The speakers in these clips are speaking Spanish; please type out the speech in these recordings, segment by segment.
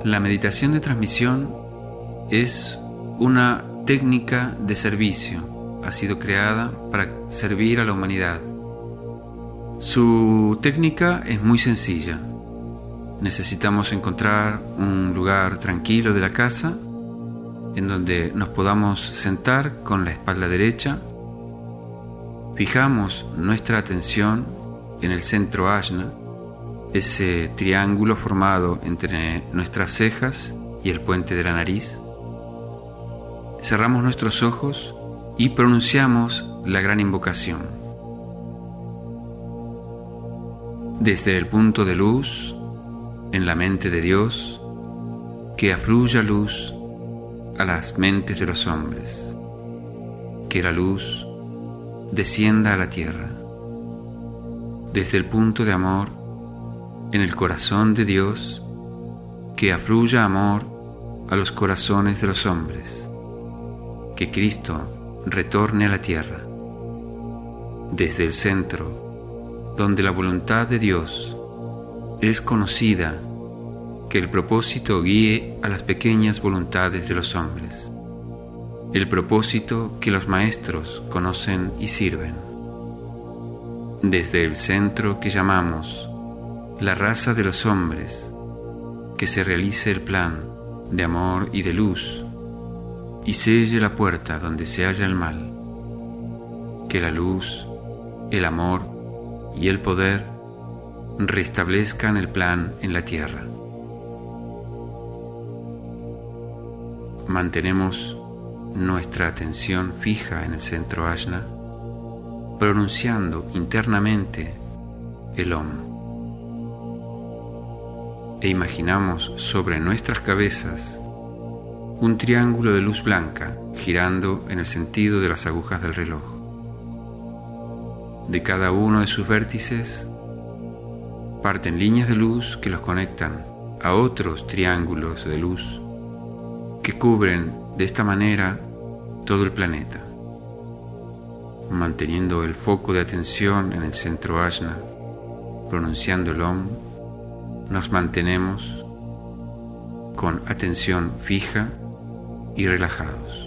La meditación de transmisión es una técnica de servicio. Ha sido creada para servir a la humanidad. Su técnica es muy sencilla. Necesitamos encontrar un lugar tranquilo de la casa en donde nos podamos sentar con la espalda derecha. Fijamos nuestra atención en el centro ajna, ese triángulo formado entre nuestras cejas y el puente de la nariz. Cerramos nuestros ojos y pronunciamos la gran invocación. Desde el punto de luz, en la mente de Dios, que afluya luz a las mentes de los hombres, que la luz descienda a la tierra. Desde el punto de amor, en el corazón de Dios, que afluya amor a los corazones de los hombres, que Cristo retorne a la tierra. Desde el centro, donde la voluntad de Dios es conocida, que el propósito guíe a las pequeñas voluntades de los hombres, el propósito que los maestros conocen y sirven. Desde el centro que llamamos la raza de los hombres, que se realice el plan de amor y de luz y selle la puerta donde se halla el mal, que la luz, el amor y el poder restablezcan el plan en la tierra. Mantenemos nuestra atención fija en el centro ajna, pronunciando internamente el Om. E imaginamos sobre nuestras cabezas un triángulo de luz blanca girando en el sentido de las agujas del reloj. De cada uno de sus vértices parten líneas de luz que los conectan a otros triángulos de luz que cubren de esta manera todo el planeta. Manteniendo el foco de atención en el centro ajna, pronunciando el Om, nos mantenemos con atención fija y relajados.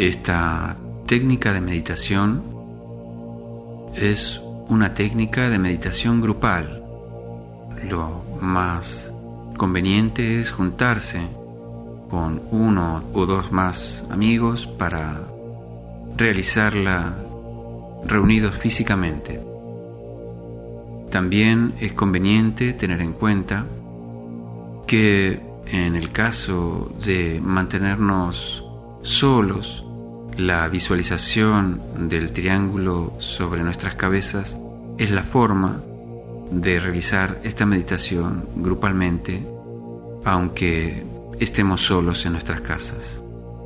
Esta técnica de meditación es una técnica de meditación grupal. Lo más conveniente es juntarse con uno o dos más amigos para realizarla reunidos físicamente. También es conveniente tener en cuenta que en el caso de mantenernos solos, la visualización del triángulo sobre nuestras cabezas es la forma de realizar esta meditación grupalmente, aunque estemos solos en nuestras casas.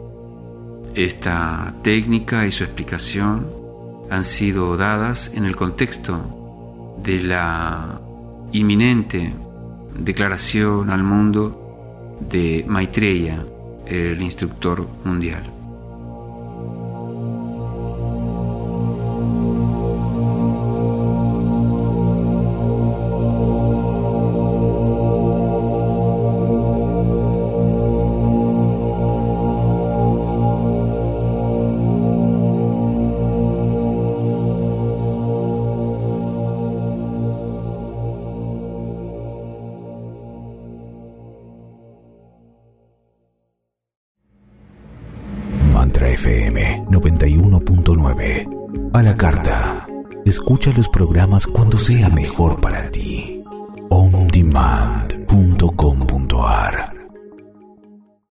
Esta técnica y su explicación han sido dadas en el contexto de la inminente declaración al mundo de Maitreya, el instructor mundial. Mantra FM 91.9. A la carta. Escucha los programas cuando sea mejor para ti. ondemand.com.ar